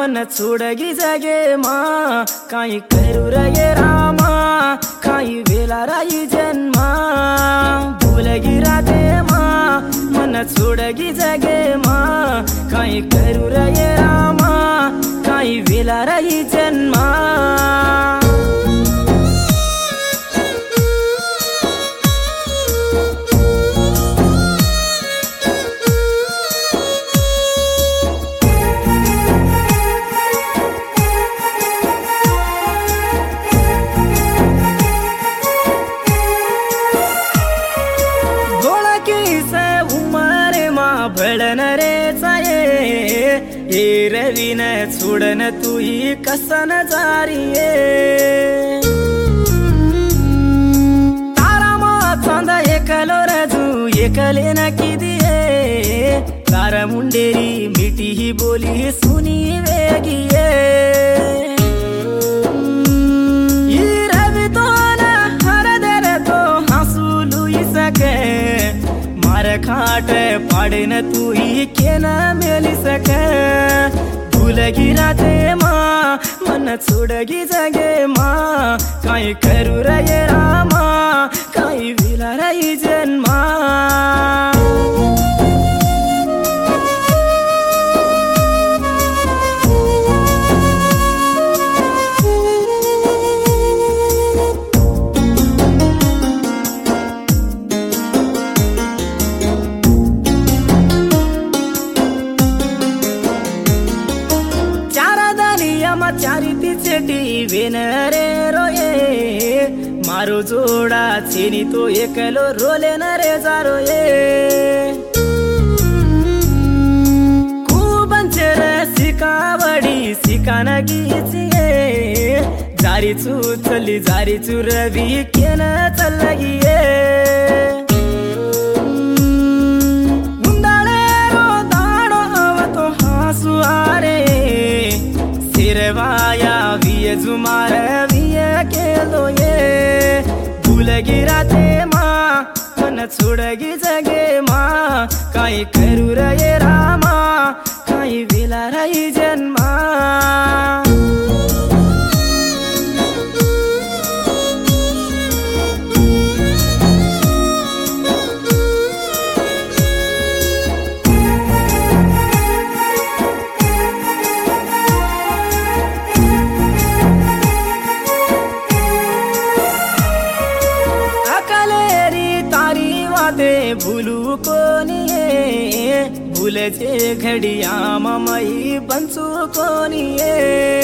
मन छोडगी जगेमा काई करू र ये रामा काई बेला राई जन्मा भूलगी रातेमा मन छोडगी जगेमा काई करू र ये रामा काई बेला राई जन्मा भळन रे चाये हे रवीन छोडन तुही कसन जारिये तारामा चांद एकलो रजू एकले न किदिये तारा मुंडेरी मिठी ही बोली सुनी वेगिये ये रवि तो न हर दर तो हंसू लुई सके खाट पाड़न तू ही के न मेली सके भूलगी राते माँ मन छोड़गी जगे माँ काई करू र ये रामा काई विला रही जन्मा चारिती चेटी वेन रे रोये मारो जोड़ा छेनी तो एकलो रोले न रे जारोये कुबंचर सिकावडी सिकान गीचिये जारी चू चली जारी चू रवि केन चलगिये मुंदाळेरो दाडो अवतो हासु आरे वाया विये जुमार विये केलो ये भूलगी राते माँ मन छोडगी जगे माँ काई करू र ये रामा काई विला रही जन्मा भूलू कोनिए भूले जे घड़िया मई बंसू कोनिए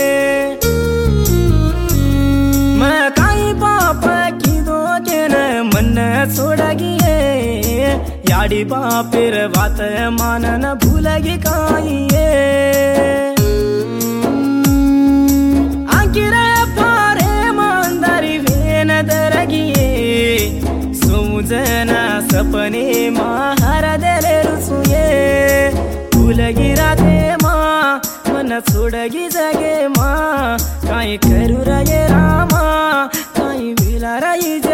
मैं काई पाप की दो के न मन छोड़गिए याडी पापिर बात मानन भूलगी काइए आंकिर पारे मंदरी वेन दरगिए सुजना सपने माँ हर दले रुसुये भूलगी राते माँ मन छोड़गी जगे माँ काई करू र ये रामा काई विला रही